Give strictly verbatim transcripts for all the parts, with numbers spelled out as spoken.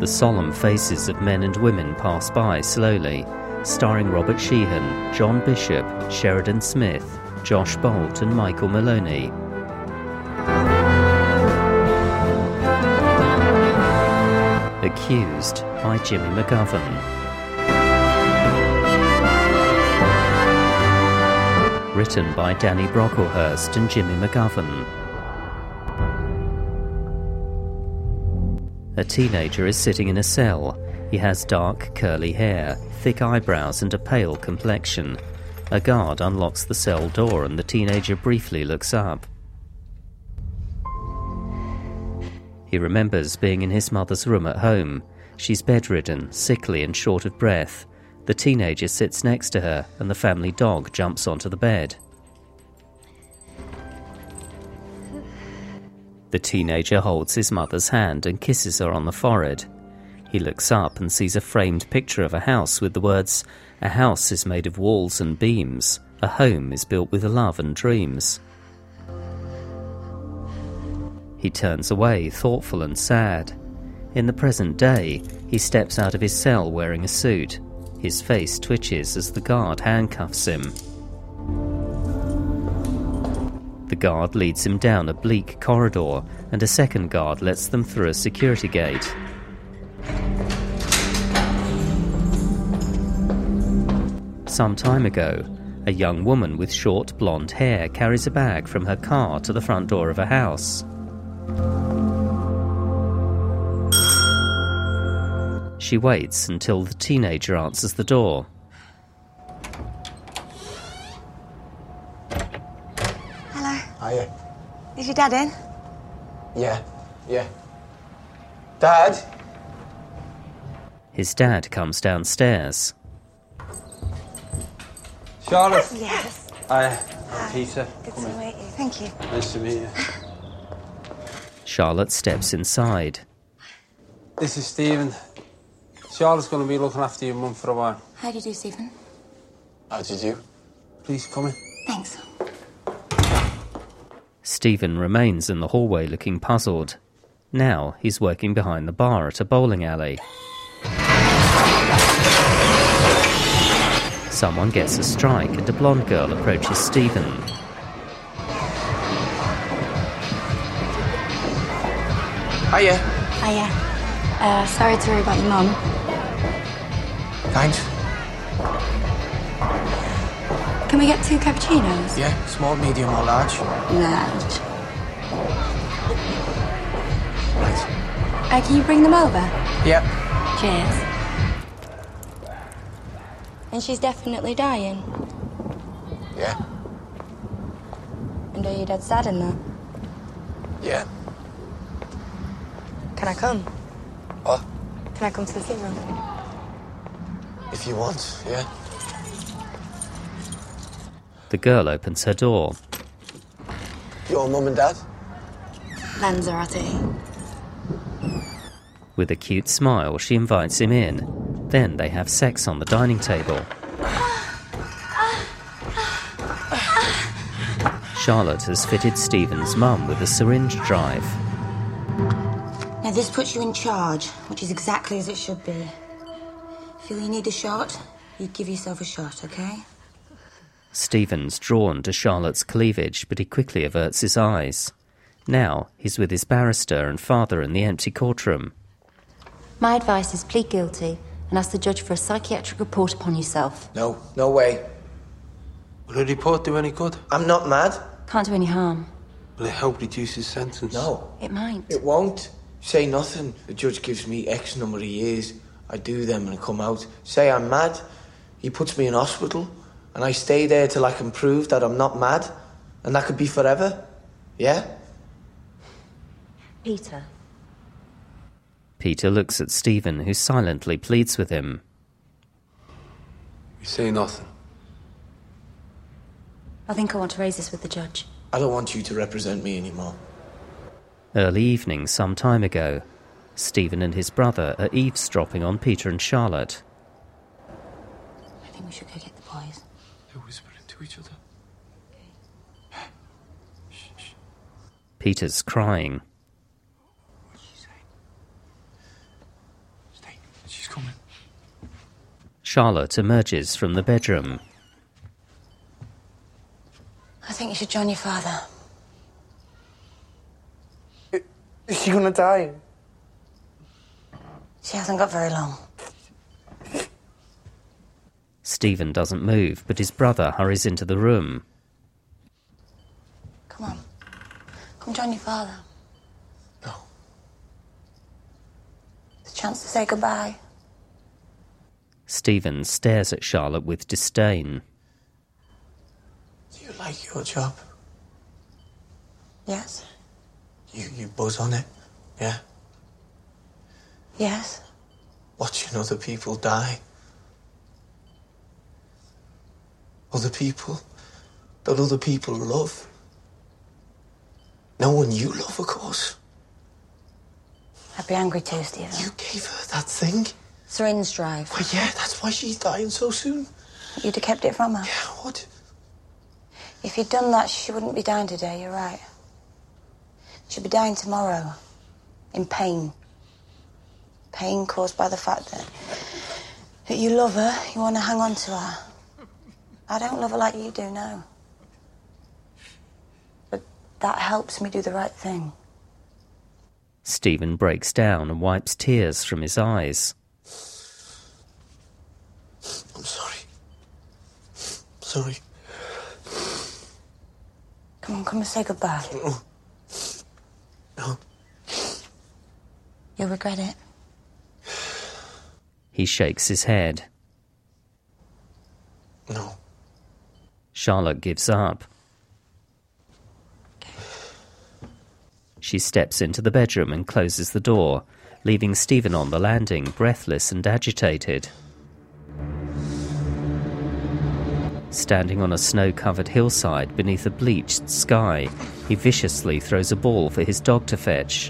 The solemn faces of men and women pass by slowly, starring Robert Sheehan, John Bishop, Sheridan Smith, Josh Bolt and Michael Maloney. Accused by Jimmy McGovern. Written by Danny Brocklehurst and Jimmy McGovern. A teenager is sitting in a cell. He has dark, curly hair, thick eyebrows and a pale complexion. A guard unlocks the cell door and the teenager briefly looks up. He remembers being in his mother's room at home. She's bedridden, sickly and short of breath. The teenager sits next to her and the family dog jumps onto the bed. The teenager holds his mother's hand and kisses her on the forehead. He looks up and sees a framed picture of a house with the words, "A house is made of walls and beams. A home is built with love and dreams." He turns away, thoughtful and sad. In the present day, he steps out of his cell wearing a suit. His face twitches as the guard handcuffs him. The guard leads him down a bleak corridor, and a second guard lets them through a security gate. Some time ago, a young woman with short blonde hair carries a bag from her car to the front door of a house. She waits until the teenager answers the door. Hiya. Is your dad in? Yeah, yeah. Dad? His dad comes downstairs. Charlotte. Yes. Hi, I'm Peter. Good Come to in. meet you. Thank you. Nice to meet you. Charlotte steps inside. This is Stephen. Charlotte's going to be looking after your mum for a while. How do you do, Stephen? How do you do? Please come in. Thanks. Stephen remains in the hallway looking puzzled. Now he's working behind the bar at a bowling alley. Someone gets a strike and a blonde girl approaches Stephen. Hiya. Hiya. Uh, sorry to worry about your mum. Thanks. Can we get two cappuccinos? Yeah, small, medium or large? Large. Right. Uh, can you bring them over? Yeah. Cheers. And she's definitely dying? Yeah. And are you dead sad in that? Yeah. Can I come? What? Can I come to the funeral? If you want, yeah. The girl opens her door. Your mum and dad? Lanzarote. With a cute smile, she invites him in. Then they have sex on the dining table. Charlotte has fitted Stephen's mum with a syringe drive. Now this puts you in charge, which is exactly as it should be. Feel you need a shot? You give yourself a shot, okay? Stephen's drawn to Charlotte's cleavage, but he quickly averts his eyes. Now he's with his barrister and father in the empty courtroom. My advice is plead guilty and ask the judge for a psychiatric report upon yourself. No, no way. Will a report do any good? I'm not mad. Can't do any harm. Will it help reduce his sentence? No. It might. It won't. Say nothing. The judge gives me X number of years. I do them and come out. Say I'm mad. He puts me in hospital. And I stay there till I can prove that I'm not mad. And that could be forever. Yeah? Peter. Peter looks at Stephen, who silently pleads with him. You say nothing. I think I want to raise this with the judge. I don't want you to represent me anymore. Early evening some time ago. Stephen and his brother are eavesdropping on Peter and Charlotte. I think we should go get the boys. They're whispering to each other. Shh, shh. Peter's crying. What'd she say? Charlotte emerges from the bedroom. I think you should join your father. Is she gonna die? She hasn't got very long. Stephen doesn't move, but his brother hurries into the room. Come on. Come join your father. No. It's a chance to say goodbye. Stephen stares at Charlotte with disdain. Do you like your job? Yes? You, you buzz on it, yeah? Yes? Watching other people die. Other people that other people love. No one you love, of course. I'd be angry too, Stephen. You gave her that thing. Syringe drive. Well, yeah, that's why she's dying so soon. You'd have kept it from her. Yeah, what? If you'd done that, she wouldn't be dying today, you're right. She'd be dying tomorrow. In pain. Pain caused by the fact that, that you love her, you want to hang on to her. I don't love her like you do now. But that helps me do the right thing. Stephen breaks down and wipes tears from his eyes. I'm sorry. Sorry. Come on, come and say goodbye. No. No. You'll regret it. He shakes his head. No. Charlotte gives up. She steps into the bedroom and closes the door, leaving Stephen on the landing, breathless and agitated. Standing on a snow-covered hillside beneath a bleached sky, he viciously throws a ball for his dog to fetch.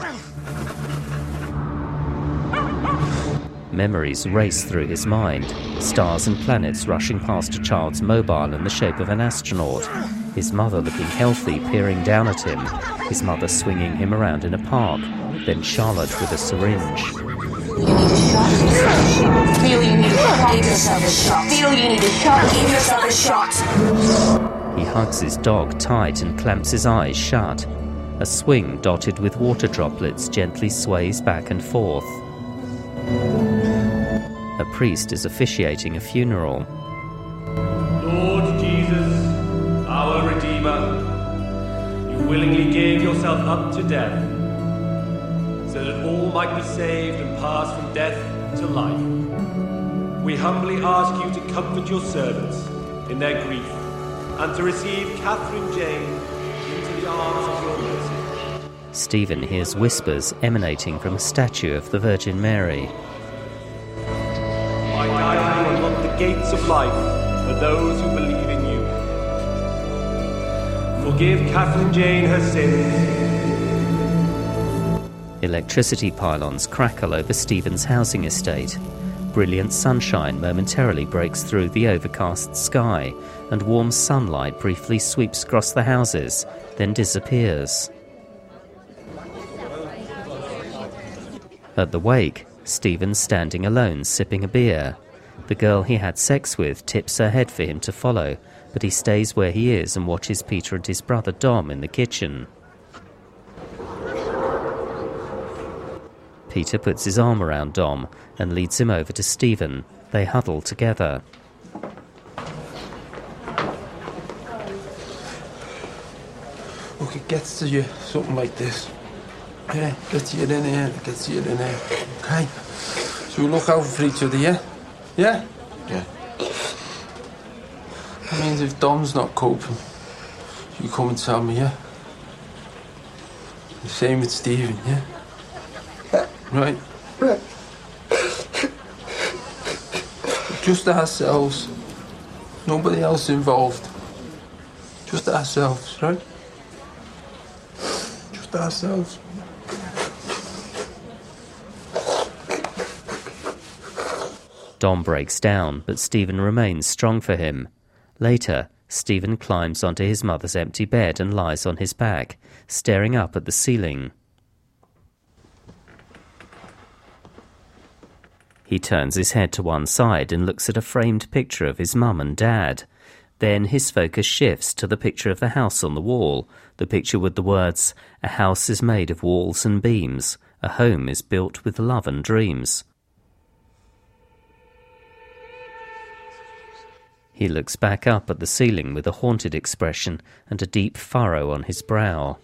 Memories race through his mind, stars and planets rushing past a child's mobile in the shape of an astronaut, his mother looking healthy peering down at him, his mother swinging him around in a park, then Charlotte with a syringe. You need a shot. Feel you need a shot. Give yourself a shot. Feel you need a shot. Give yourself a shot. He hugs his dog tight and clamps his eyes shut. A swing dotted with water droplets gently sways back and forth. A priest is officiating a funeral. Lord Jesus, our Redeemer, you willingly gave yourself up to death, so that all might be saved and pass from death to life. We humbly ask you to comfort your servants in their grief, and to receive Catherine Jane into the arms of your mercy. Stephen hears whispers emanating from a statue of the Virgin Mary. By guiding you unlock the gates of life for those who believe in you. Forgive Catherine Jane her sins. Electricity pylons crackle over Stephen's housing estate. Brilliant sunshine momentarily breaks through the overcast sky, and warm sunlight briefly sweeps across the houses, then disappears. At the wake, Stephen's standing alone, sipping a beer. The girl he had sex with tips her head for him to follow, but he stays where he is and watches Peter and his brother Dom in the kitchen. Peter puts his arm around Dom and leads him over to Stephen. They huddle together. Look, it gets to you, something like this. Yeah, gets you in here, gets you in here. Okay? So we look out for each other, yeah? Yeah? Yeah. That means if Dom's not coping, you come and tell me, yeah? The same with Stephen, yeah? Right? Right. Just ourselves. Nobody else involved. Just ourselves, right? Just ourselves. Dom breaks down, but Stephen remains strong for him. Later, Stephen climbs onto his mother's empty bed and lies on his back, staring up at the ceiling. He turns his head to one side and looks at a framed picture of his mum and dad. Then his focus shifts to the picture of the house on the wall, the picture with the words, "A house is made of walls and beams. A home is built with love and dreams." He looks back up at the ceiling with a haunted expression and a deep furrow on his brow.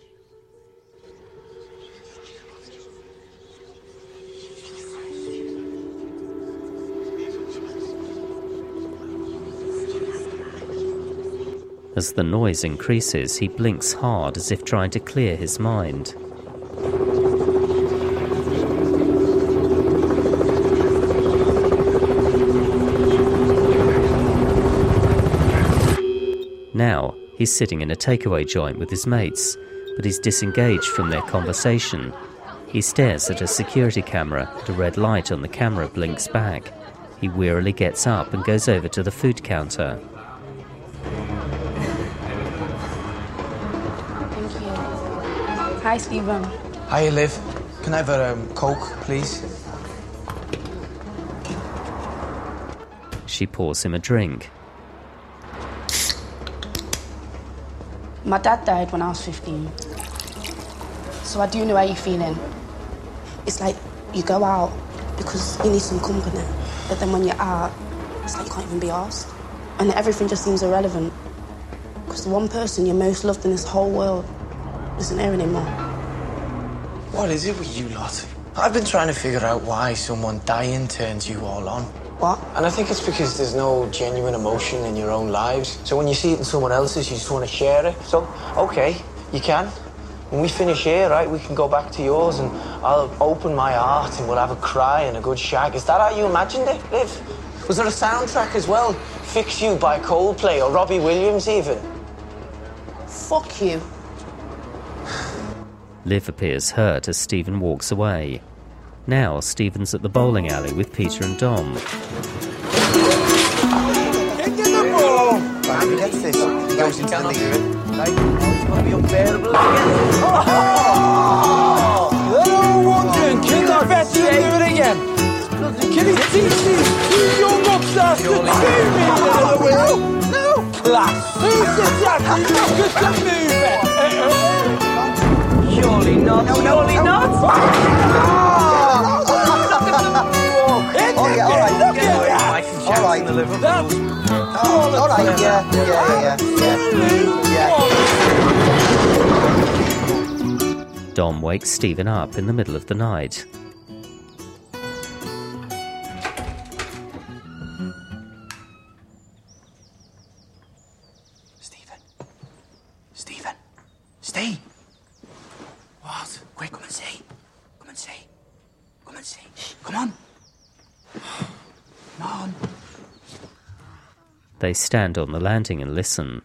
As the noise increases, he blinks hard as if trying to clear his mind. Now, he's sitting in a takeaway joint with his mates, but he's disengaged from their conversation. He stares at a security camera, and a red light on the camera blinks back. He wearily gets up and goes over to the food counter. Hi, Stephen. Hi, Liv. Can I have a um, Coke, please? She pours him a drink. My dad died when I was fifteen. So I do know how you're feeling. It's like you go out because you need some company, but then when you're out, it's like you can't even be arsed. And everything just seems irrelevant. Because the one person you're most loved in this whole world isn't here anymore. What is it with you lot? I've been trying to figure out why someone dying turns you all on. What? And I think it's because there's no genuine emotion in your own lives. So when you see it in someone else's, you just want to share it. So, okay, you can. When we finish here, right, we can go back to yours and I'll open my heart and we'll have a cry and a good shag. Is that how you imagined it, Liv? Was there a soundtrack as well? Fix You by Coldplay or Robbie Williams even? Fuck you. Liv appears hurt as Stephen walks away. Now Stephen's at the bowling alley with Peter and Dom. Get the ball! Right, he gets this. He goes into the lead. Right? It's going to be unbearable again. Oh! They're all wondering, can I bet you do it again? Can he teach these two young upstarts to do me out of the window? No! Class! Who's this actually looking to move it? Surely not. No, no, surely no. not. Oh! Oh, yeah, all right. Look at that. All right. That's oh, all right. Yeah, yeah, yeah, yeah. yeah. Dom wakes Stephen up in the middle of the night. Stephen. Stephen. Steve. What? Quick, come and see. Come and see. Come and see. Come on. Come on. They stand on the landing and listen.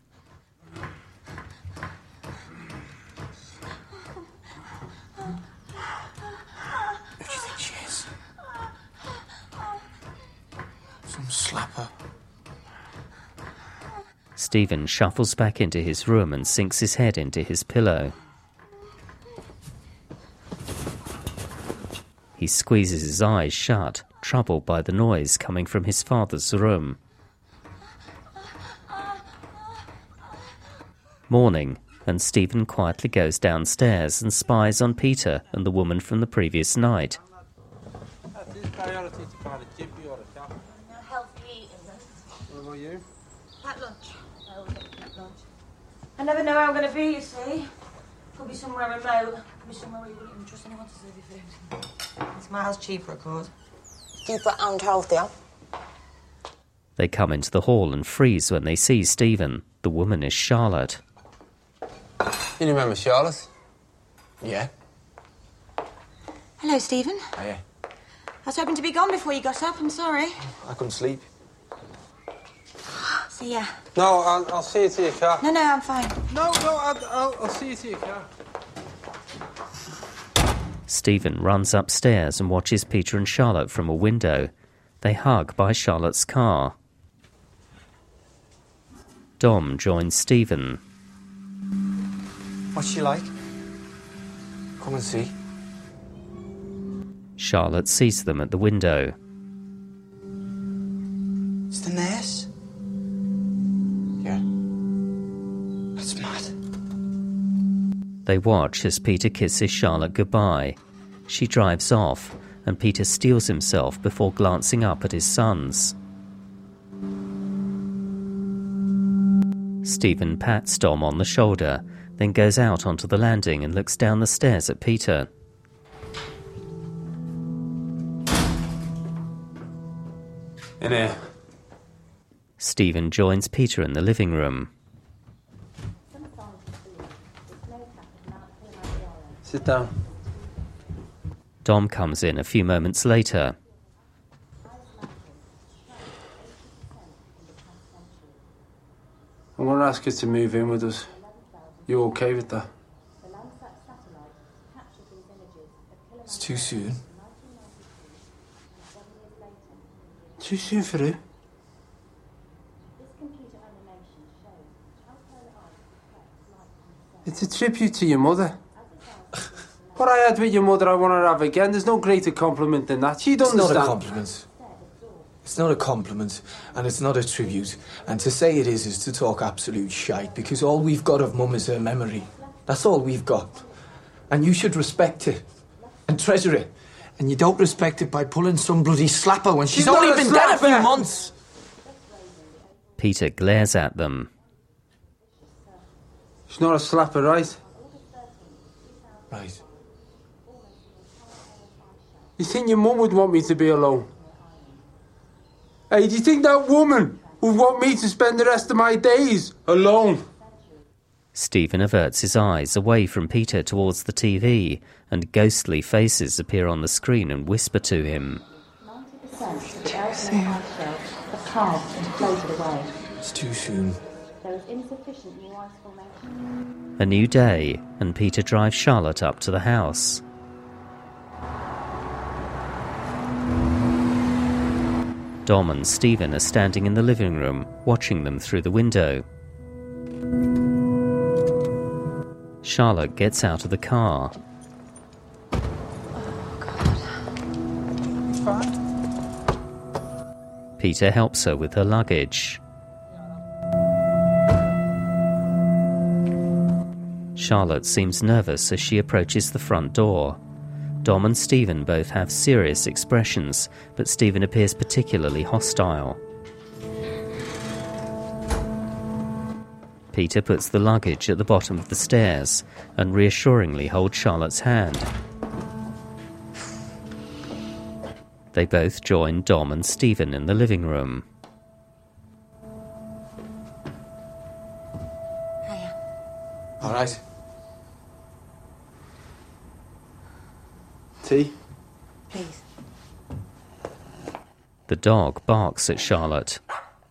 Who do you think she is? Some slapper. Stephen shuffles back into his room and sinks his head into his pillow. He squeezes his eyes shut, troubled by the noise coming from his father's room. Morning, and Stephen quietly goes downstairs and spies on Peter and the woman from the previous night. What about you? At lunch. I always get at lunch. I never know where I'm going to be, you see. Could be somewhere remote. Could be somewhere where you wouldn't even trust anyone to serve you food. It's miles cheaper, of course. Cheaper and healthier. They come into the hall and freeze when they see Stephen. The woman is Charlotte. You remember Charlotte? Yeah. Hello, Stephen. Oh, yeah. I was hoping to be gone before you got up. I'm sorry. I couldn't sleep. See ya. No, I'll, I'll see you to your car. No, no, I'm fine. No, no, I'll, I'll, I'll see you to your car. Stephen runs upstairs and watches Peter and Charlotte from a window. They hug by Charlotte's car. Dom joins Stephen. What's she like? Come and see. Charlotte sees them at the window. It's the nurse? Yeah. That's mad. They watch as Peter kisses Charlotte goodbye. She drives off, and Peter steels himself before glancing up at his sons. Stephen pats Dom on the shoulder, then goes out onto the landing and looks down the stairs at Peter. In here. Stephen joins Peter in the living room. Sit down. Dom comes in a few moments later. I'm going to ask you to move in with us. You okay with that? It's too soon. Too soon for who? It's a tribute to your mother. What I had with your mother I want to have again. There's no greater compliment than that. She'd It's understand. not a compliment. It's not a compliment, and it's not a tribute. And to say it is, is to talk absolute shite, because all we've got of Mum is her memory. That's all we've got. And you should respect it, and treasure it. And you don't respect it by pulling some bloody slapper when she's, She's only not a been dead a few slapper. months. Peter glares at them. She's not a slapper, right? Right. You think your mum would want me to be alone? Hey, do you think that woman would want me to spend the rest of my days alone? Stephen averts his eyes away from Peter towards the T V, and ghostly faces appear on the screen and whisper to him. It's too soon. A new day, and Peter drives Charlotte up to the house. Dom and Stephen are standing in the living room, watching them through the window. Charlotte gets out of the car. It's fine. Peter helps her with her luggage. Charlotte seems nervous as she approaches the front door. Dom and Stephen both have serious expressions, but Stephen appears particularly hostile. Peter puts the luggage at the bottom of the stairs and reassuringly holds Charlotte's hand. They both join Dom and Stephen in the living room. Hiya. All right. Tea? Please. The dog barks at Charlotte.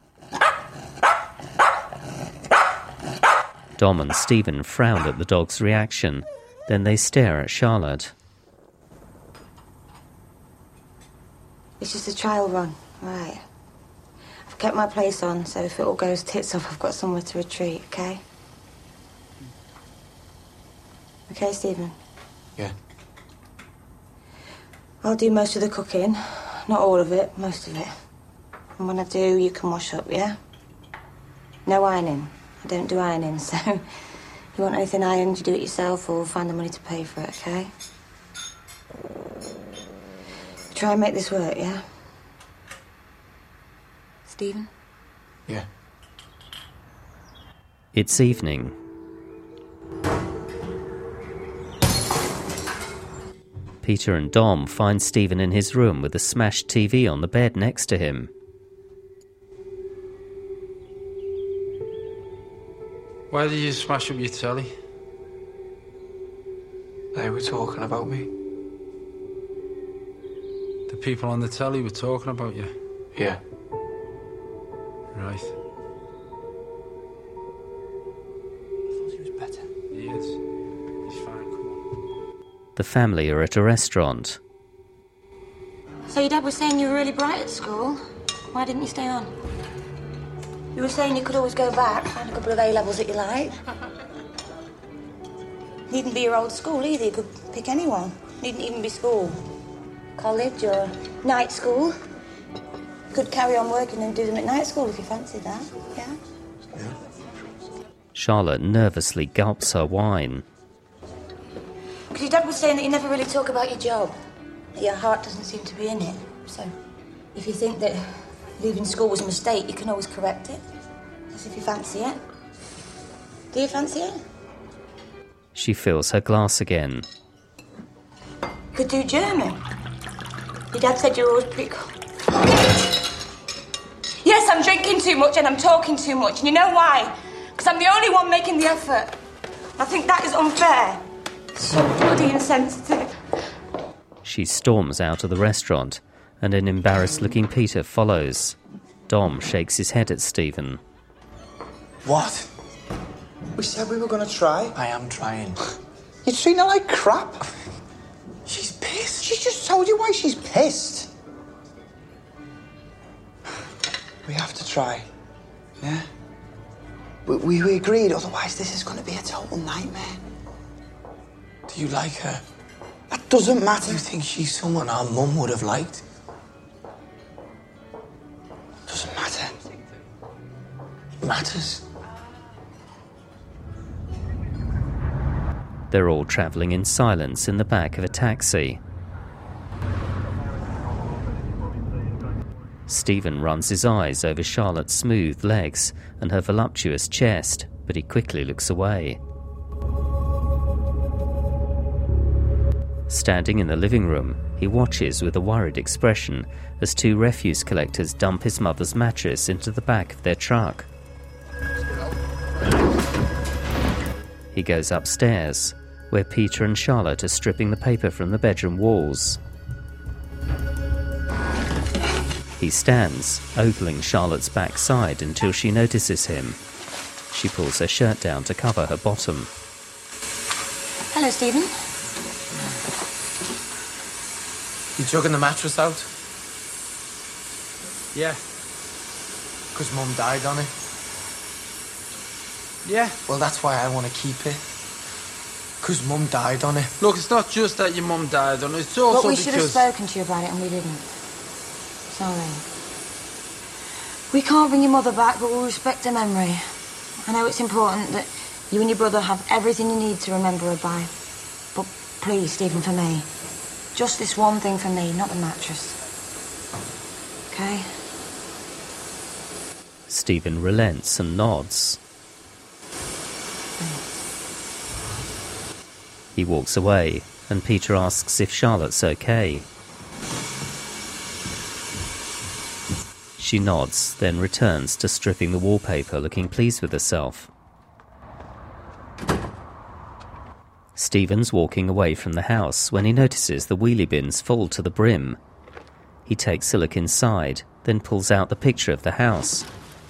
Dom and Stephen frown at the dog's reaction. Then they stare at Charlotte. It's just a trial run, right? I've kept my place on, so if it all goes tits up, I've got somewhere to retreat, okay? Okay, Stephen? Yeah. I'll do most of the cooking. Not all of it, most of it. And when I do, you can wash up, yeah? No ironing. I don't do ironing, so you want anything ironed, you do it yourself or find the money to pay for it, okay? Try and make this work, yeah? Stephen? Yeah. It's evening. Peter and Dom find Stephen in his room with a smashed T V on the bed next to him. Why did you smash up your telly? They were talking about me. The people on the telly were talking about you. Yeah. Right. I thought he was better. He is. He's fine, cool. The family are at a restaurant. So your dad was saying you were really bright at school. Why didn't you stay on? You were saying you could always go back, find a couple of A-levels that you like. Needn't be your old school either, you could pick anyone. Needn't even be school. college or night school. Could carry on working and do them at night school if you fancy that, yeah? Yeah. Charlotte nervously gulps her wine. Because your dad was saying that you never really talk about your job. That your heart doesn't seem to be in it. So, if you think that leaving school was a mistake, you can always correct it. As if you fancy it. Do you fancy it? She fills her glass again. You could do German. Your dad said you're always pretty cool. Yes, I'm drinking too much and I'm talking too much. And you know why? Because I'm the only one making the effort. I think that is unfair. So bloody insensitive. She storms out of the restaurant, and an embarrassed-looking Peter follows. Dom shakes his head at Stephen. What? We said we were going to try. I am trying. You treat her like crap. She's pissed. She's just told you why she's pissed. We have to try. Yeah? We, we, we agreed, otherwise this is going to be a total nightmare. Do you like her? That doesn't matter. Do you think she's someone our mum would have liked? Doesn't matter. It matters. They're all travelling in silence in the back of a taxi. Stephen runs his eyes over Charlotte's smooth legs and her voluptuous chest, but he quickly looks away. Standing in the living room, he watches with a worried expression as two refuse collectors dump his mother's mattress into the back of their truck. He goes upstairs, where Peter and Charlotte are stripping the paper from the bedroom walls. He stands, ogling Charlotte's backside until she notices him. She pulls her shirt down to cover her bottom. Hello, Stephen. You chugging the mattress out? Yeah. Because Mum died on it? Yeah. Well, that's why I want to keep it. Because Mum died on it. Look, it's not just that your mum died on it, it's also But we because... should have spoken to you about it and we didn't. Sorry. We can't bring your mother back, but we'll respect her memory. I know it's important that you and your brother have everything you need to remember her by. But please, Stephen, for me. Just this one thing for me, not the mattress. Okay? Stephen relents and nods. He walks away, and Peter asks if Charlotte's okay. She nods, then returns to stripping the wallpaper, looking pleased with herself. Stephen's walking away from the house when he notices the wheelie bins full to the brim. He takes a look inside, then pulls out the picture of the house.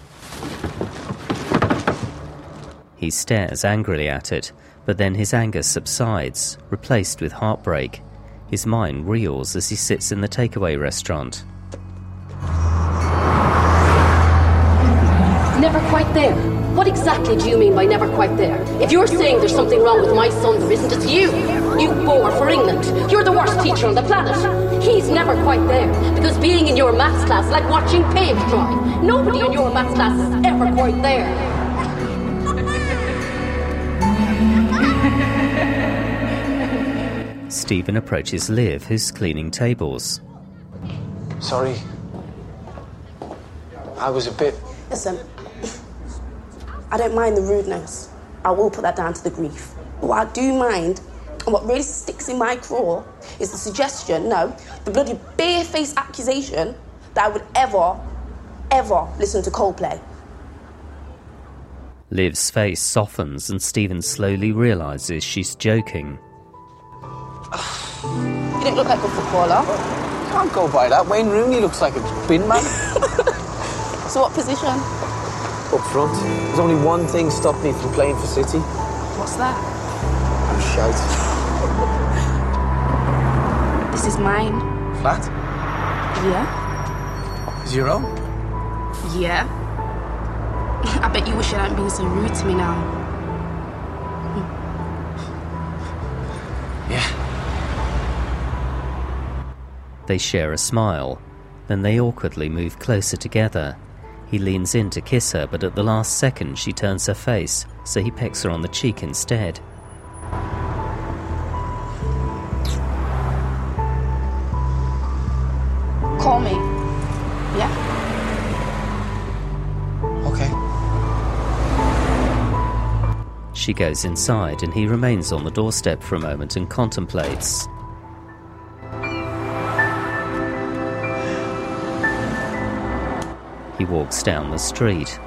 He stares angrily at it, but then his anger subsides, replaced with heartbreak. His mind reels as he sits in the takeaway restaurant. Never quite there. What exactly do you mean by never quite there? If you're saying there's something wrong with my son, there isn't. It's you. You bore for England. You're the worst teacher on the planet. He's never quite there, because being in your maths class is like watching paint dry. Nobody in your maths class is ever quite there. Stephen approaches Liv, who's cleaning tables. Sorry. I was a bit... Listen, I don't mind the rudeness. I will put that down to the grief. But what I do mind, and what really sticks in my craw, is the suggestion, no, the bloody bare-faced accusation that I would ever, ever listen to Coldplay. Liv's face softens and Stephen slowly realises she's joking. You don't look like a footballer. Can't go by that. Wayne Rooney looks like a bin man. So what position? Up front. There's only one thing stopped me from playing for City. What's that? I'm shite. This is mine. Flat? Yeah. Is your own? Yeah. I bet you wish you hadn't been so rude to me now. Yeah. They share a smile. Then they awkwardly move closer together. He leans in to kiss her, but at the last second she turns her face, so he pecks her on the cheek instead. Call me. Yeah? Okay. She goes inside and he remains on the doorstep for a moment and contemplates. He walks down the street.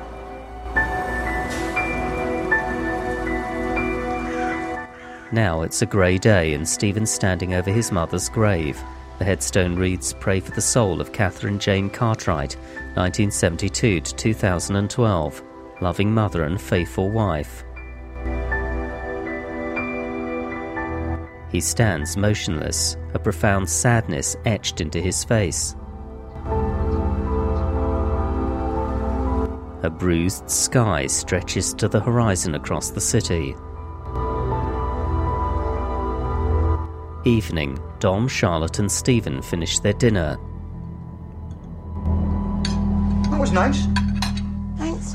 Now it's a grey day and Stephen's standing over his mother's grave. The headstone reads, "Pray for the soul of Catherine Jane Cartwright, nineteen seventy-two to two thousand twelve. Loving mother and faithful wife." He stands motionless, a profound sadness etched into his face. A bruised sky stretches to the horizon across the city. Evening, Dom, Charlotte and Stephen finish their dinner. That was nice. Thanks.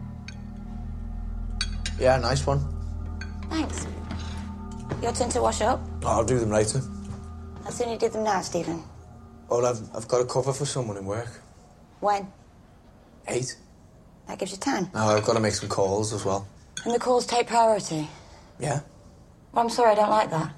Yeah, nice one. Thanks. Your turn to wash up? I'll do them later. How soon you do them now, Stephen? Well, I've, I've got a cover for someone in work. When? Eight. That gives you time. Now I've got to make some calls as well. And the calls take priority? Yeah. Well, I'm sorry, I don't like that.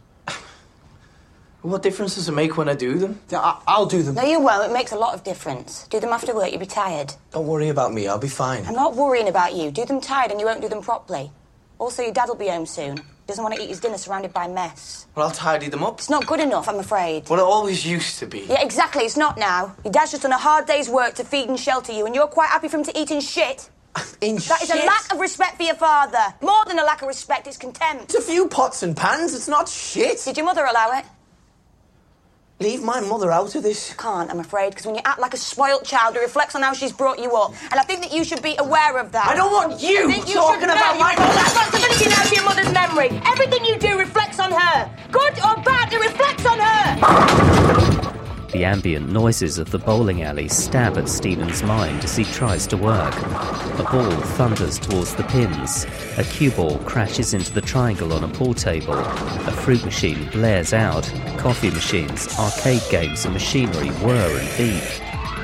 What difference does it make when I do them? I, I'll do them. No, you won't. It makes a lot of difference. Do them after work, you'll be tired. Don't worry about me, I'll be fine. I'm not worrying about you. Do them tired and you won't do them properly. Also, your dad will be home soon. He doesn't want to eat his dinner surrounded by mess. Well, I'll tidy them up. It's not good enough, I'm afraid. Well, it always used to be. Yeah, exactly. It's not now. Your dad's just done a hard day's work to feed and shelter you, and you're quite happy for him to eat in shit. In That is shit? a lack of respect for your father. More than a lack of respect, it's contempt. It's a few pots and pans, it's not shit. Did your mother allow it? Leave my mother out of this. I can't, I'm afraid, because when you act like a spoilt child, it reflects on how she's brought you up. And I think that you should be aware of that. I don't want you, I think you talking should about know my you have mother. responsibility now for your mother's memory. Everything you do reflects on her. Good or bad, it reflects on her. The ambient noises of the bowling alley stab at Stephen's mind as he tries to work. A ball thunders towards the pins. A cue ball crashes into the triangle on a pool table. A fruit machine blares out. Coffee machines, arcade games and machinery whir and beep.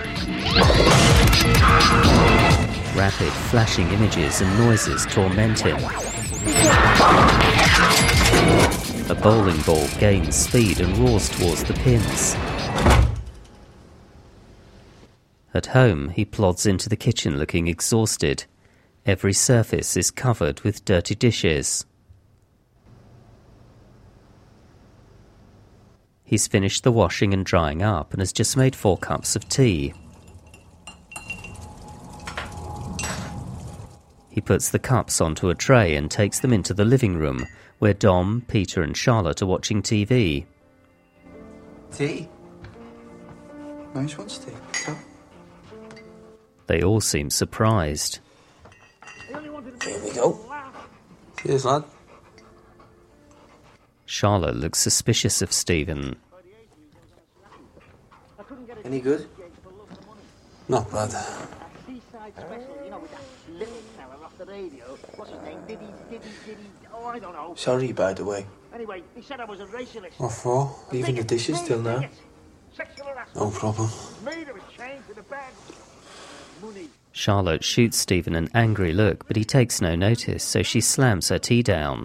Rapid flashing images and noises torment him. A bowling ball gains speed and roars towards the pins. At home, he plods into the kitchen looking exhausted. Every surface is covered with dirty dishes. He's finished the washing and drying up and has just made four cups of tea. He puts the cups onto a tray and takes them into the living room, where Dom, Peter and Charlotte are watching T V. Tea? Nice one, Steve. Come. They all seem surprised. Here we go. Cheers, lad. Charlotte looks suspicious of Stephen. Any good? Not bad. Sorry, by the way. Anyway, he said I was a racialist. What for? Leaving the dishes till now? No problem. Charlotte shoots Stephen an angry look, but he takes no notice, so she slams her tea down.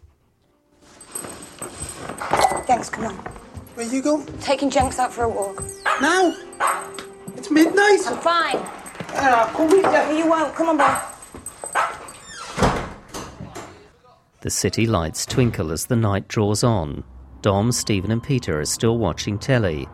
Jenks, come on. Where you go? Taking Jenks out for a walk. Now? It's midnight. I'm fine. Uh, come with you. You won't. Come on, boy. The city lights twinkle as the night draws on. Dom, Stephen and Peter are still watching telly.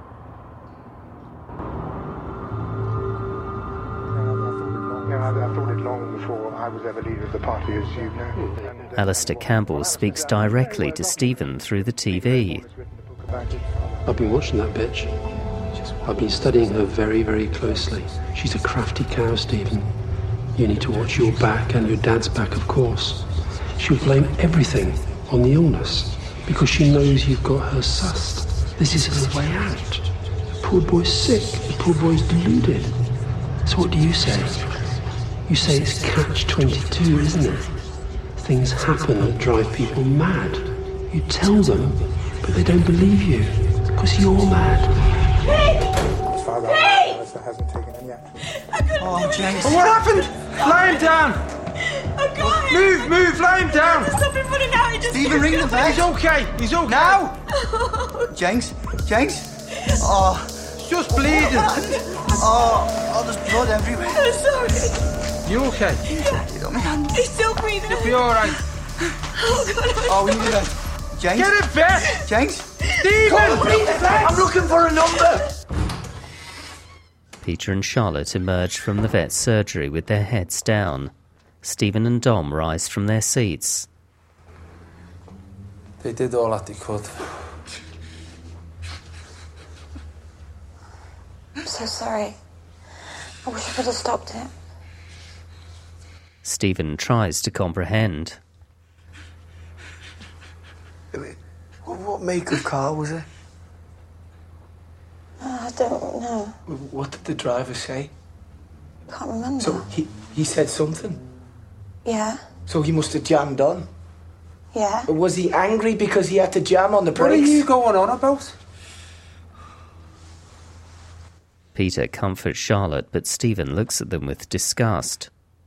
I thought it long before I was ever leader of the party, as you know. Alistair Campbell speaks directly to Stephen through the T V. I've been watching that bitch. I've been studying her very, very closely. She's a crafty cow, Stephen. You need to watch your back and your dad's back, of course. She'll blame everything on the illness because she knows you've got her sussed. This is her way out. poor boy's sick. The poor boy's deluded. So what do you say? You say it's catch twenty-two, isn't it? Things happen that drive people mad. You tell them, but they don't believe you. Because you're mad. As far as I know, Melissa hasn't taken him yet. Oh, James. Oh, what happened? Lay him down. I got him. Move, move, lay him down. Stop him running out. He just Stephen, ring the vet. He's okay. He's okay. Now! Jenks, Jenks. Oh, just bleeding. Oh, oh, there's blood everywhere. I'm sorry. You okay? Yeah. He's still breathing. You'll be all right. Oh, God. Oh, we need a vet. Jenks. Get a vet. Jenks. Stephen. I'm looking for a number. Peter and Charlotte emerge from the vet's surgery with their heads down. Stephen and Dom rise from their seats. They did all that they could. I'm so sorry. I wish I could have stopped it. Stephen tries to comprehend. What make of car was it? Oh, I don't know. What did the driver say? I can't remember. So he, he said something? Yeah, So he must have jammed on. yeah. But was he angry because he had to jam on the What are brakes? you going on about? Peter comforts Charlotte, but Stephen looks at them with disgust.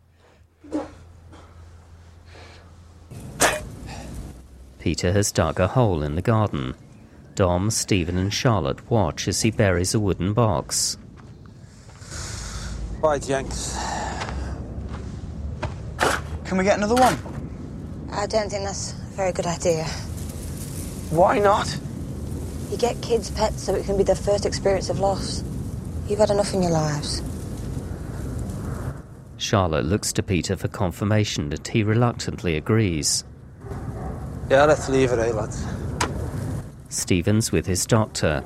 Peter has dug a hole in the garden. Dom, Stephen and Charlotte watch as he buries a wooden box. Bye, Jenks. Can we get another one? I don't think that's a very good idea. Why not? You get kids pets so it can be their first experience of loss. You've had enough in your lives. Charlotte looks to Peter for confirmation that he reluctantly agrees. Yeah, let's leave it, eh, lads? Stephen's with his doctor.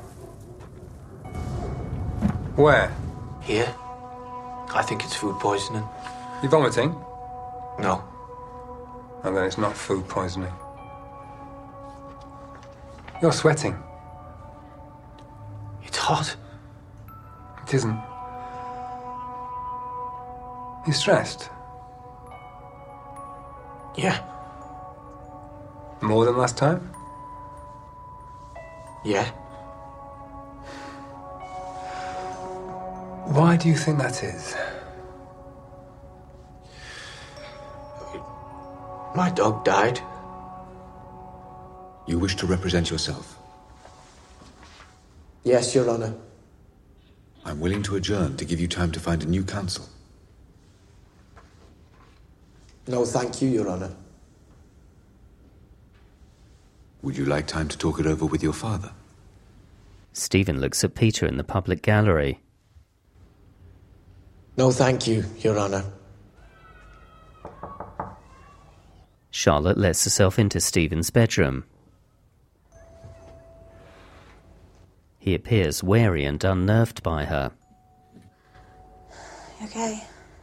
Where? Here. I think it's food poisoning. You vomiting? No. And then it's not food poisoning. You're sweating. It's hot. It isn't. You're stressed. Yeah. More than last time? Yeah. Why do you think that is? My dog died. You wish to represent yourself? Yes, Your Honour. I'm willing to adjourn to give you time to find a new counsel. No, thank you, Your Honour. Would you like time to talk it over with your father? Stephen looks at Peter in the public gallery. No, thank you, Your Honour. Charlotte lets herself into Stephen's bedroom. He appears wary and unnerved by her. You okay?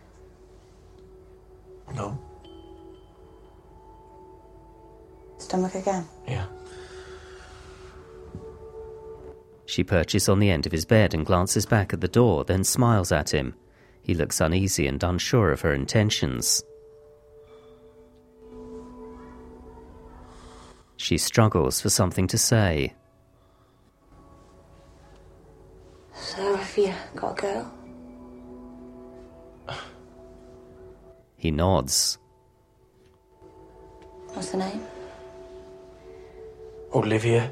No. Stomach again? Yeah. She perches on the end of his bed and glances back at the door, then smiles at him. He looks uneasy and unsure of her intentions. She struggles for something to say. So, have you got a girl? He nods. What's the name? Olivia.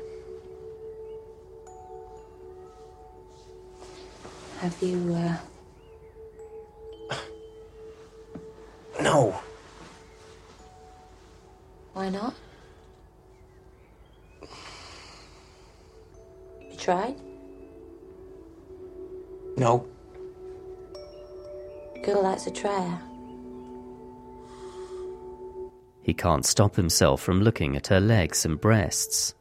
Have you, uh... No. Why not? You tried? No. Girl likes a trier. He can't stop himself from looking at her legs and breasts.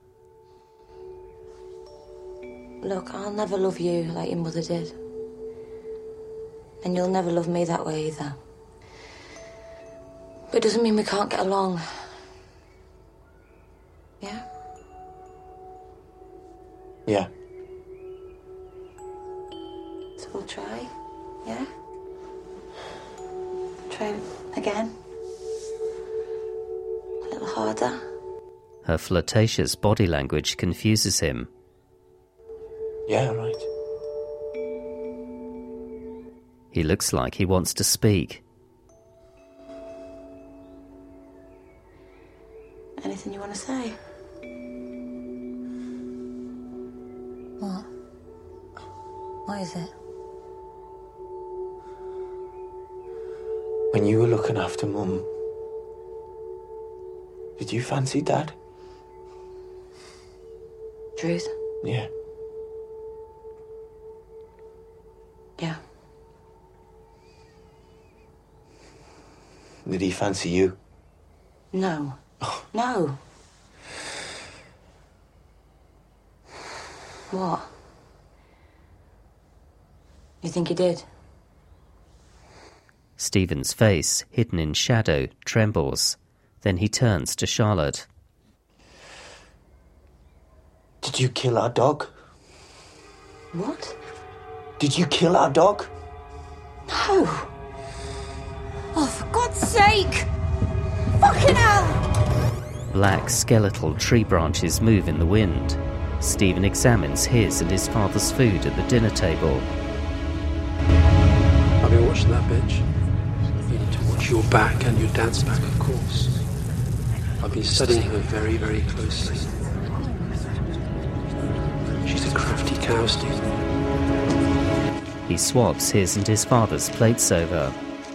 Look, I'll never love you like your mother did. And you'll never love me that way either. But it doesn't mean we can't get along. Yeah? Yeah. we'll try. Yeah? Try again. A little harder. Her flirtatious body language confuses him. Yeah, right. He looks like he wants to speak. Anything you want to say? What? What is it? When you were looking after Mum, did you fancy Dad? Truth? Yeah. Yeah. Did he fancy you? No. No. What? You think he did? Stephen's face, hidden in shadow, trembles. Then he turns to Charlotte. Did you kill our dog? What? Did you kill our dog? No. Oh, for God's sake! Fucking hell! Black skeletal tree branches move in the wind. Stephen examines his and his father's food at the dinner table. I've been watching that bitch. You need to watch your back and your dad's back, of course. I've been studying her very, very closely. She's a crafty cow, Stephen. He swaps his and his father's plates over.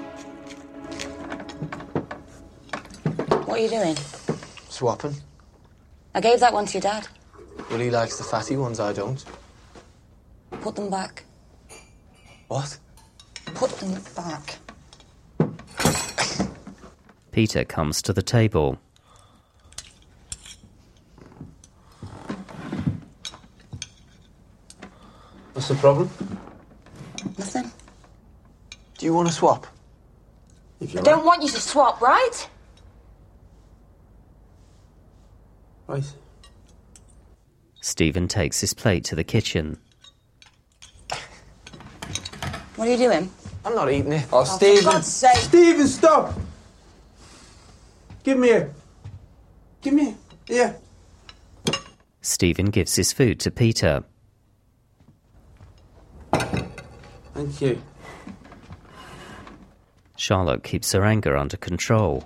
What are you doing? Swapping. I gave that one to your dad. Well, he likes the fatty ones, I don't. Put them back. What? Put them back. Peter comes to the table. What's the problem? Nothing. Do you want to swap? If you I like. don't want you to swap, right? Right. Stephen takes his plate to the kitchen. What are you doing? I'm not eating it. Oh, Stephen. For God's sake. Stephen, stop! Give me a... Give me a... Yeah. Stephen gives his food to Peter. Thank you. Charlotte keeps her anger under control.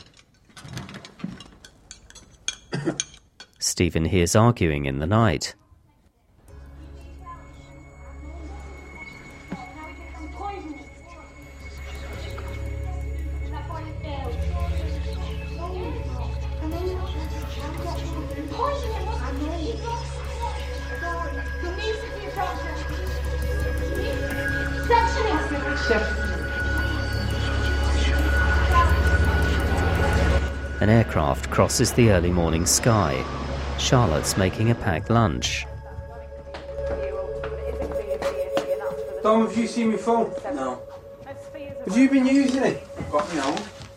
Stephen hears arguing in the night. An aircraft crosses the early morning sky. Charlotte's making a packed lunch. Dom, have you seen my phone? No. Have you been using it? Got me home.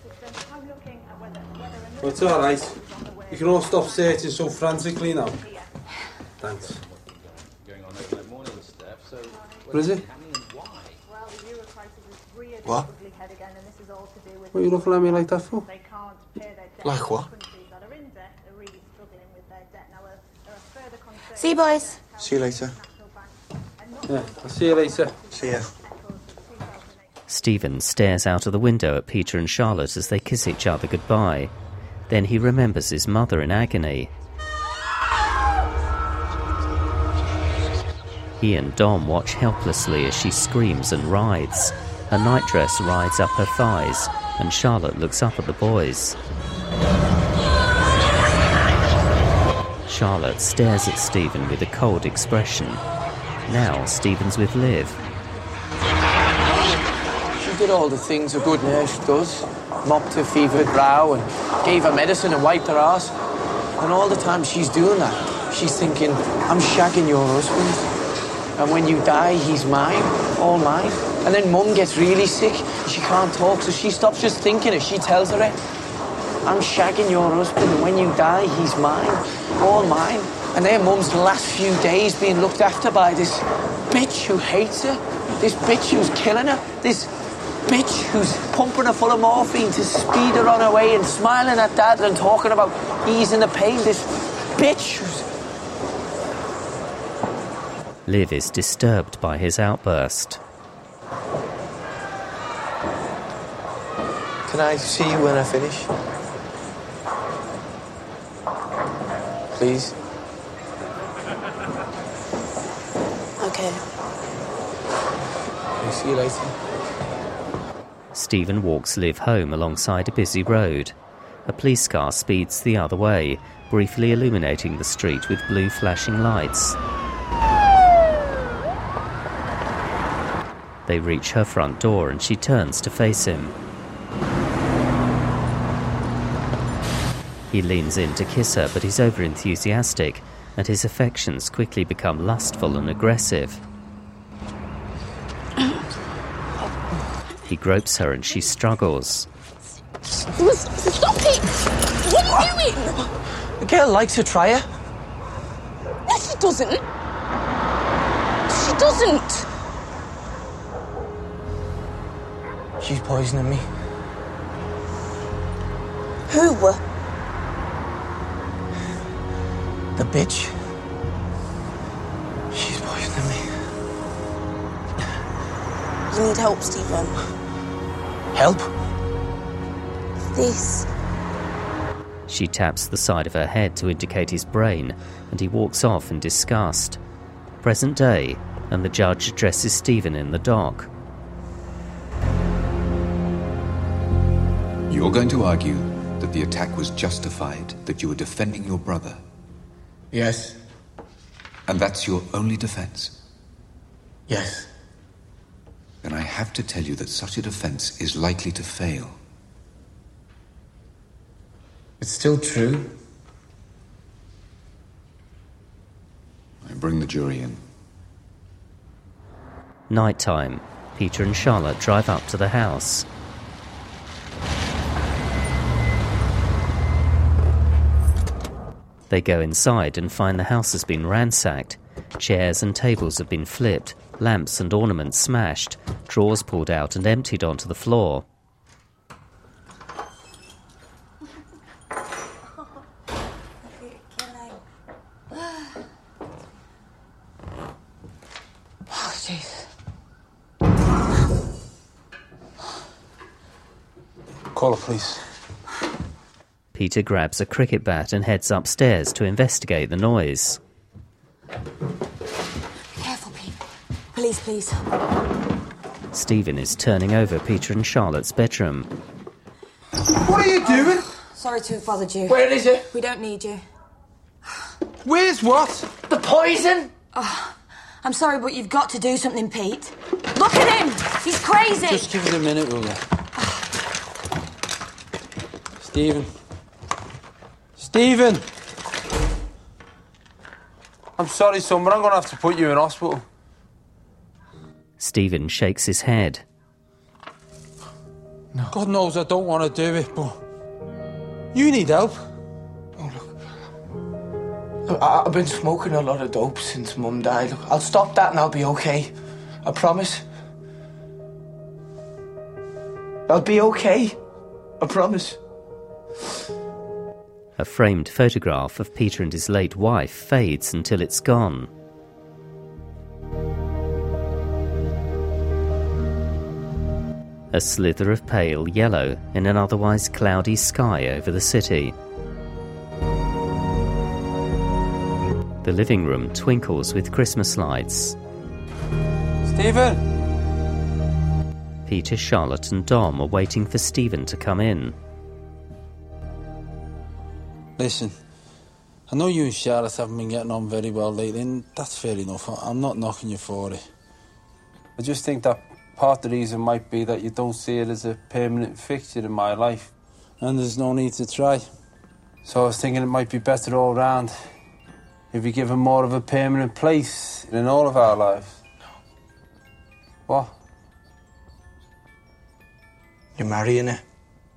Well, it's alright. You can all stop searching so frantically now. Thanks. What is it? What? What are you looking at me like that for? Like what? See you, boys. See you later. Yeah, I'll see you later. See ya. Stephen stares out of the window at Peter and Charlotte as they kiss each other goodbye. Then he remembers his mother in agony. He and Dom watch helplessly as she screams and writhes. Her nightdress rides up her thighs, and Charlotte looks up at the boys. Charlotte stares at Stephen with a cold expression. Now Stephen's with Liv. She did all the things a good nurse does. Mopped her fevered brow and gave her medicine and wiped her arse. And all the time she's doing that, she's thinking, I'm shagging your husband. And when you die, he's mine, all mine. And then Mum gets really sick. She can't talk, so she stops just thinking it. She tells her it. I'm shagging your husband, and when you die, he's mine, all mine. And then Mum's last few days being looked after by this bitch who hates her. This bitch who's killing her. This bitch who's pumping her full of morphine to speed her on her way and smiling at Dad and talking about easing the pain. This bitch who's... Liv is disturbed by his outburst. Can I see you when I finish? Please? Okay. I'll see you later. Stephen walks Liv home alongside a busy road. A police car speeds the other way, briefly illuminating the street with blue flashing lights. They reach her front door and she turns to face him. He leans in to kiss her, but he's over-enthusiastic, and his affections quickly become lustful and aggressive. He gropes her and she struggles. Stop it! What are you doing? The girl likes a trier. No, she doesn't. She doesn't. She's poisoning me. Who? The bitch. She's poisoning me. You need help, Stephen. Help? This. She taps the side of her head to indicate his brain, and he walks off in disgust. Present day, and the judge addresses Stephen in the dock. You're going to argue that the attack was justified, that you were defending your brother. Yes. And that's your only defense? Yes. Then I have to tell you that such a defense is likely to fail. It's still true. I bring the jury in. Nighttime. Peter and Charlotte drive up to the house. They go inside and find the house has been ransacked. Chairs and tables have been flipped, lamps and ornaments smashed, drawers pulled out and emptied onto the floor. Oh, jeez. Call the police. Peter grabs a cricket bat and heads upstairs to investigate the noise. Careful, Pete. Police, please. Stephen is turning over Peter and Charlotte's bedroom. What are you doing? Sorry to have bothered you. Where is it? We don't need you. Where's what? The poison! Oh, I'm sorry, but you've got to do something, Pete. Look at him! He's crazy! Just give us a minute, will you? Stephen. Stephen! I'm sorry, son, but I'm going to have to put you in hospital. Stephen shakes his head. No. God knows I don't want to do it, but you need help. Look, I- I've been smoking a lot of dope since Mum died. Look, I'll stop that and I'll be okay. I promise. I'll be okay. I promise. A framed photograph of Peter and his late wife fades until it's gone. A slither of pale yellow in an otherwise cloudy sky over the city. The living room twinkles with Christmas lights. Stephen! Peter, Charlotte and Dom are waiting for Stephen to come in. Listen, I know you and Charlotte haven't been getting on very well lately, and that's fair enough. I'm not knocking you for it. I just think that part of the reason might be that you don't see it as a permanent fixture in my life, and there's no need to try. So I was thinking it might be better all round if you give him more of a permanent place in all of our lives. What? You're marrying her?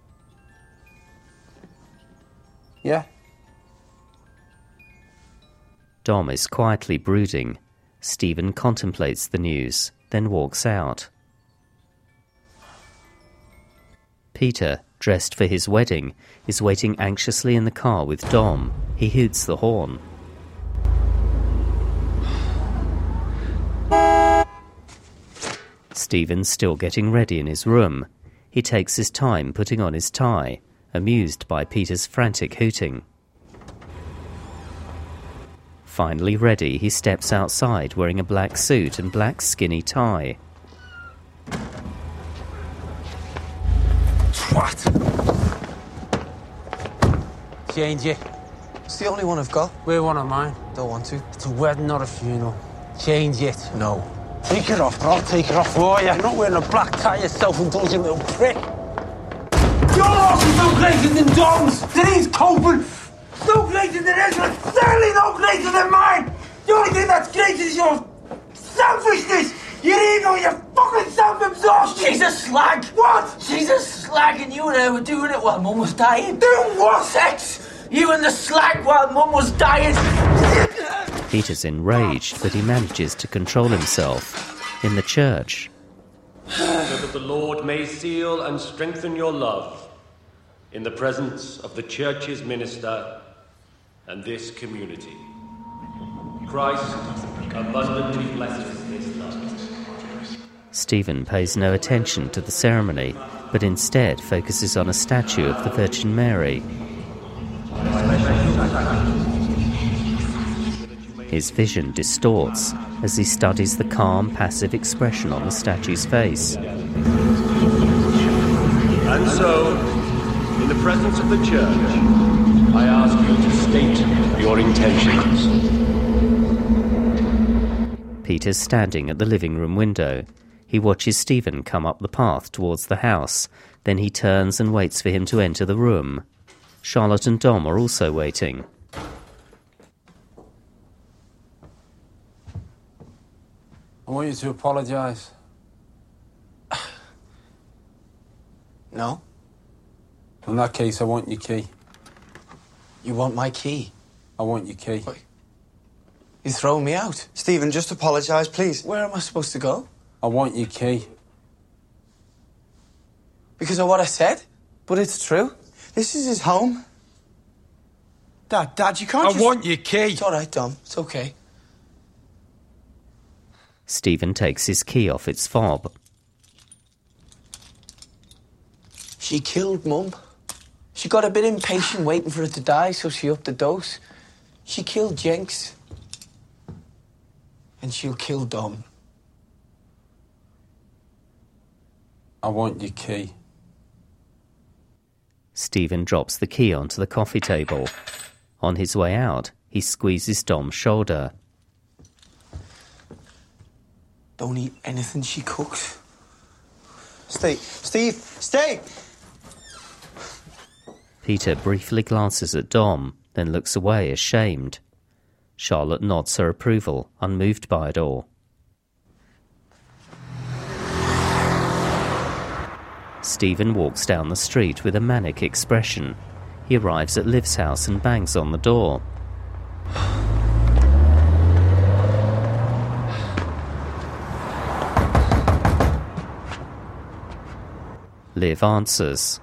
Yeah. Dom is quietly brooding. Stephen contemplates the news. then walks out. Peter, dressed for his wedding, is waiting anxiously in the car with Dom. He hoots the horn. Stephen's still getting ready in his room. He takes his time putting on his tie, amused by Peter's frantic hooting. Finally ready, he steps outside wearing a black suit and black skinny tie. Twat! Change it. It's the only one I've got. Wear one of mine. Don't want to. It's a wedding, not a funeral. Change it. No. Take it off, or I'll take it off for you. You're not wearing a black tie, you self-indulgent little prick. Your horse is no greater than Dom's. Denise Copeland. No greater than Ezra. Certainly no greater than mine. The only thing that's greater is your selfishness. Your ego, your fucking self-absorption. She's a slag. What? She's a slag, and you and her were doing it while Mum was dying. Do what? Sex. You and the slag while Mum was dying. Peter's enraged, but he manages to control himself. In the church, so that the Lord may seal and strengthen your love in the presence of the church's minister and this community. Christ abundantly blesses this love. Stephen pays no attention to the ceremony, but instead focuses on a statue of the Virgin Mary. His vision distorts as he studies the calm, passive expression on the statue's face. And so, in the presence of the church, I ask you to state your intentions. Peter's standing at the living room window. He watches Stephen come up the path towards the house. Then he turns and waits for him to enter the room. Charlotte and Dom are also waiting. I want you to apologise. No? In that case, I want your key. You want my key? I want your key. Wait. You're throwing me out. Stephen, just apologise, please. Where am I supposed to go? I want your key. Because of what I said? But it's true. This is his home. Dad, Dad, you can't I just... want your key. It's all right, Dom. It's okay. Stephen takes his key off its fob. She killed Mum. She got a bit impatient waiting for it to die, so she upped the dose. She killed Jenks. And she'll kill Dom. I want your key. Stephen drops the key onto the coffee table. On his way out, he squeezes Dom's shoulder. Don't eat anything she cooks. Stay. Steve, stay! Peter briefly glances at Dom, then looks away, ashamed. Charlotte nods her approval, unmoved by it all. Stephen walks down the street with a manic expression. He arrives at Liv's house and bangs on the door. Liv answers.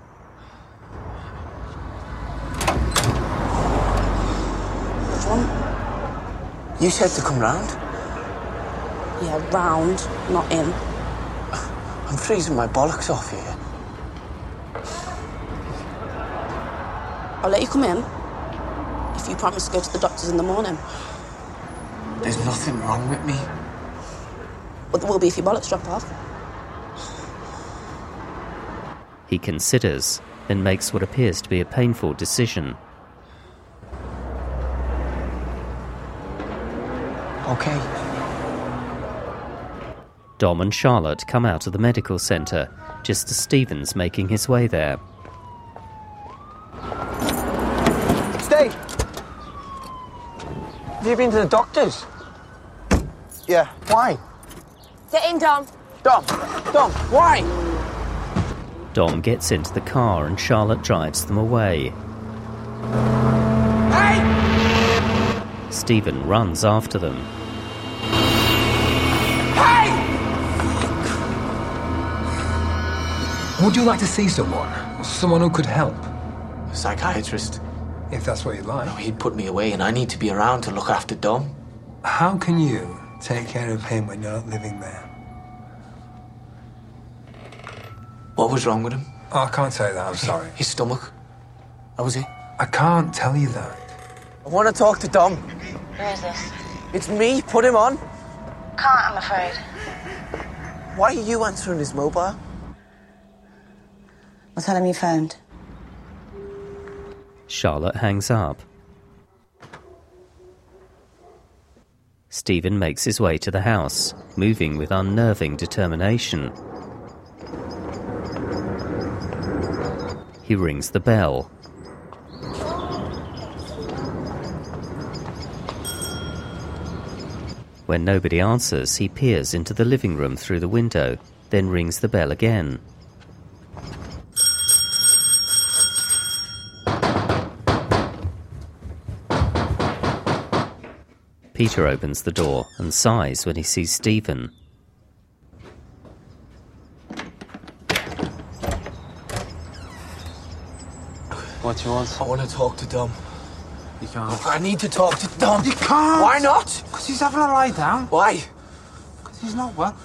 John, you said to come round. Yeah, round, not in. I'm freezing my bollocks off here. I'll let you come in if you promise to go to the doctor's in the morning. There's nothing wrong with me. But there will be if your bollocks drop off. He considers, then makes what appears to be a painful decision. Okay. Dom and Charlotte come out of the medical centre, just as Stephen's making his way there. Stay! Have you been to the doctor's? Yeah. Why? Get in, Dom. Dom! Dom, why? Dom gets into the car and Charlotte drives them away. Hey! Stephen runs after them. Hey! Would you like to see someone? Someone who could help? A psychiatrist. If that's what you'd like. No, he'd put me away and I need to be around to look after Dom. How can you take care of him when you're not living there? What was wrong with him? Oh, I can't say that, I'm sorry. His stomach. How was it? I can't tell you that. I want to talk to Dom. Who is this? It's me. Put him on. Can't, I'm afraid. Why are you answering his mobile? I'll tell him you phoned. Charlotte hangs up. Stephen makes his way to the house, moving with unnerving determination. He rings the bell. When nobody answers, he peers into the living room through the window, then rings the bell again. Peter opens the door and sighs when he sees Stephen. What do you want? I want to talk to Dom. You can't. I need to talk to Dom. You can't! Why not? Because he's having a lie down. Why? Because he's not well.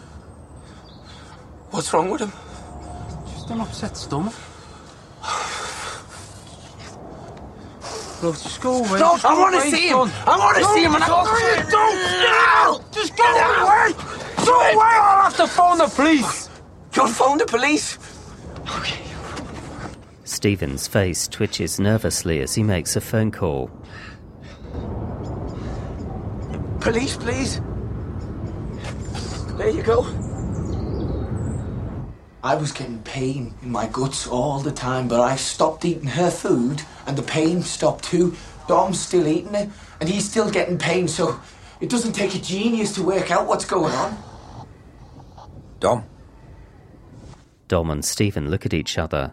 What's wrong with him? Just an upset stomach. Look, just go away. No, just I go want to away, see son. him. I want to No, see him. And I don't, want to don't, now. Just go away. Go away or I'll have to phone the police. You'll phone the police? Okay. Stephen's face twitches nervously as he makes a phone call. Police, please. There you go. I was getting pain in my guts all the time, but I stopped eating her food and the pain stopped too. Dom's still eating it and he's still getting pain, so it doesn't take a genius to work out what's going on. Dom? Dom and Stephen look at each other.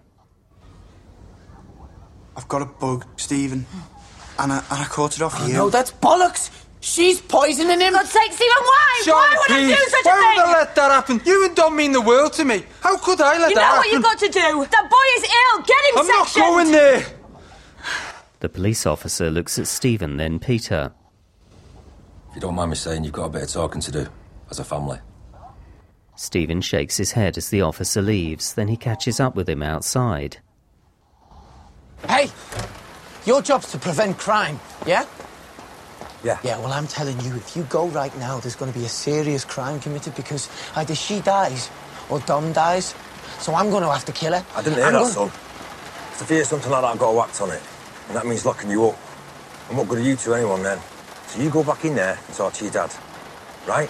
I've got a bug, Stephen, and I, and I caught it off Oh, you. no, that's bollocks! She's poisoning him! God's sake, Stephen, why? Charlotte, why would please. I do such Why a thing? would I let that happen? You and Dom mean the world to me. How could I let you that know happen? what you've got to do. That boy is ill. Get him I'm not sectioned. going there. The police officer looks at Stephen, then Peter. If you don't mind me saying, you've got a bit of talking to do, as a family. Stephen shakes his head as the officer leaves, then he catches up with him outside. Hey! Your job's to prevent crime, yeah? Yeah. Yeah, well, I'm telling you, if you go right now, there's going to be a serious crime committed because either she dies or Dom dies. So I'm going to have to kill her. I didn't hear I'm that, gonna... son. If I hear something like that, I've got to act on it. And that means locking you up. I'm not good at you to anyone then. So you go back in there and talk to your dad. Right?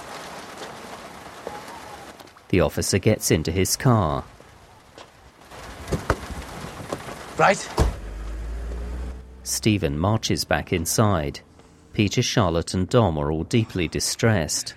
The officer gets into his car. Right? Stephen marches back inside. Peter, Charlotte and Dom are all deeply distressed.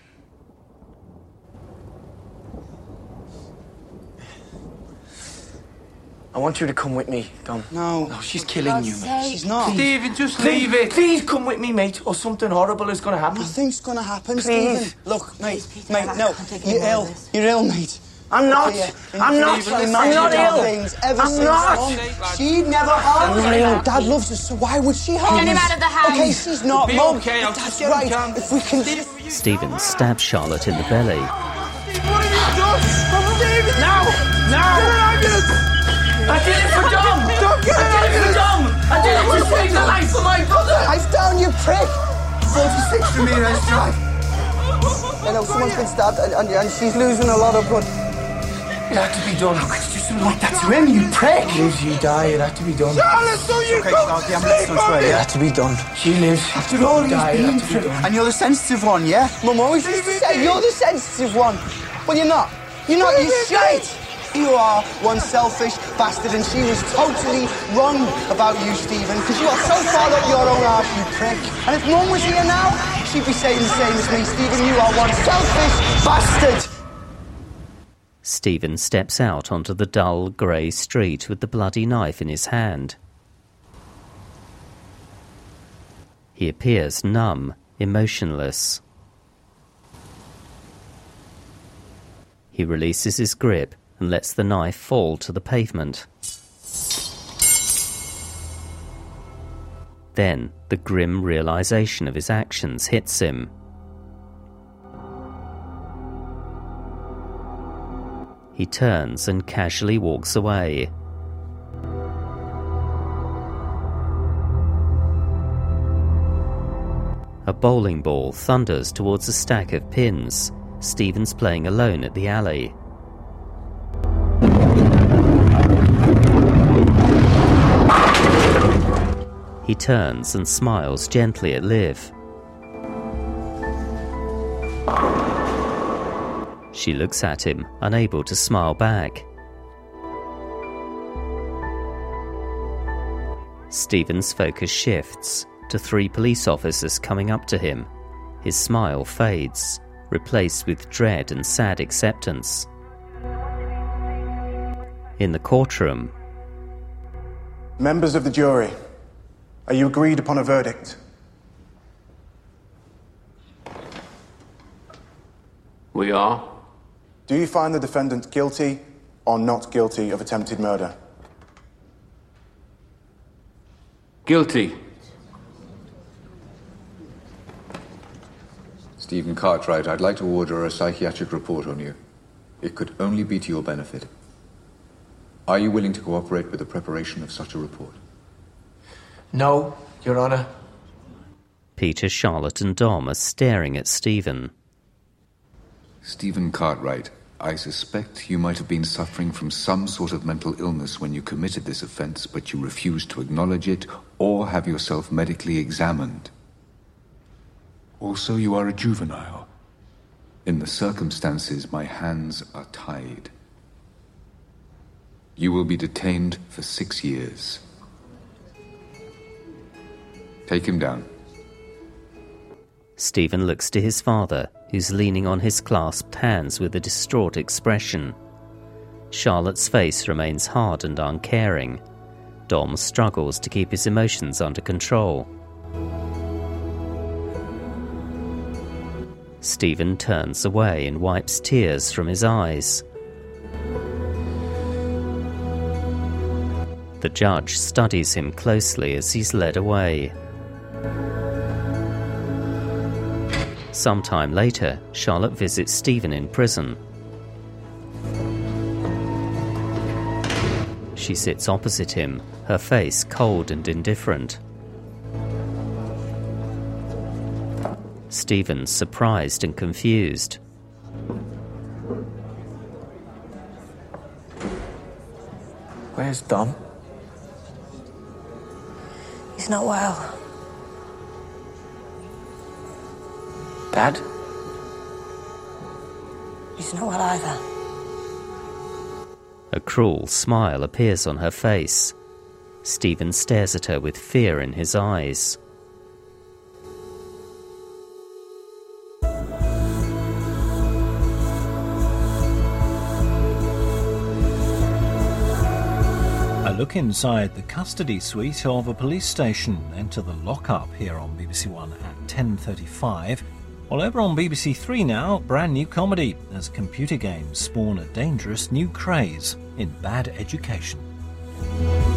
I want you to come with me, Dom. No. No, she's killing you, mate. She's not. Stephen, just Please, leave it. Please come with me, mate, or something horrible is going to happen. Nothing's going to happen, Please. Stephen. Look, mate, Peter, mate, I no. can't take You're any more ill. of this. You're ill, mate. I'm not. Okay, yeah. I'm not. Stephen, I'm not ill. Things ever I'm since not. Mum, she never harmed I'm not you. ill. Dad loves us, so why would she harm Get him us? out of the house. Okay, she's not, Be Mum. okay, I'll That's just get him right. calm. If we can... Stephen stabs Charlotte in the belly. What have you done? Stephen! Now! Now! I did it for Dom! Don't get I did it for Dom! I did it to save the life of my brother! Knife down, you prick! forty-six to me, let's drive. I know someone's been stabbed and, and, and she's losing a lot of blood. It had to be done. How could you do something like that to him, you prick? Lives, you die, it had to be done. Charlotte, so you Okay, go. Charlotte, the ambulance on its way, It yeah? had to be done. She lives. After all he's die, it been had to be through. done. And you're the sensitive one, yeah? Mum always used to say, you're the sensitive one. Well, you're not. You're not, you're shite. You are one selfish bastard, and she was totally wrong about you, Stephen, because you are so far up your own arse, you prick. And if Mum was here now, she'd be saying the same as me. Stephen, you are one selfish bastard. Stephen steps out onto the dull, grey street with the bloody knife in his hand. He appears numb, emotionless. He releases his grip and lets the knife fall to the pavement. Then the grim realization of his actions hits him. He turns and casually walks away. A bowling ball thunders towards a stack of pins. Stephen's playing alone at the alley. He turns and smiles gently at Liv. She looks at him, unable to smile back. Stephen's focus shifts to three police officers coming up to him. His smile fades, replaced with dread and sad acceptance. In the courtroom, members of the jury, are you agreed upon a verdict? We are. Do you find the defendant guilty or not guilty of attempted murder? Guilty. Stephen Cartwright, I'd like to order a psychiatric report on you. It could only be to your benefit. Are you willing to cooperate with the preparation of such a report? No, Your Honour. Peter, Charlotte and Dom are staring at Stephen. Stephen Cartwright, I suspect you might have been suffering from some sort of mental illness when you committed this offence, but you refused to acknowledge it or have yourself medically examined. Also, you are a juvenile. In the circumstances, my hands are tied. You will be detained for six years. Take him down. Stephen looks to his father, who's leaning on his clasped hands with a distraught expression. Charlotte's face remains hard and uncaring. Dom struggles to keep his emotions under control. Stephen turns away and wipes tears from his eyes. The judge studies him closely as he's led away. Sometime later, Charlotte visits Stephen in prison. She sits opposite him, her face cold and indifferent. Stephen's surprised and confused. Where's Dom? He's not well. Dad? He's not well either. A cruel smile appears on her face. Stephen stares at her with fear in his eyes. A look inside the custody suite of a police station. Enter the lockup here on B B C One at ten thirty-five. While over on B B C Three now, brand new comedy as computer games spawn a dangerous new craze in bad education.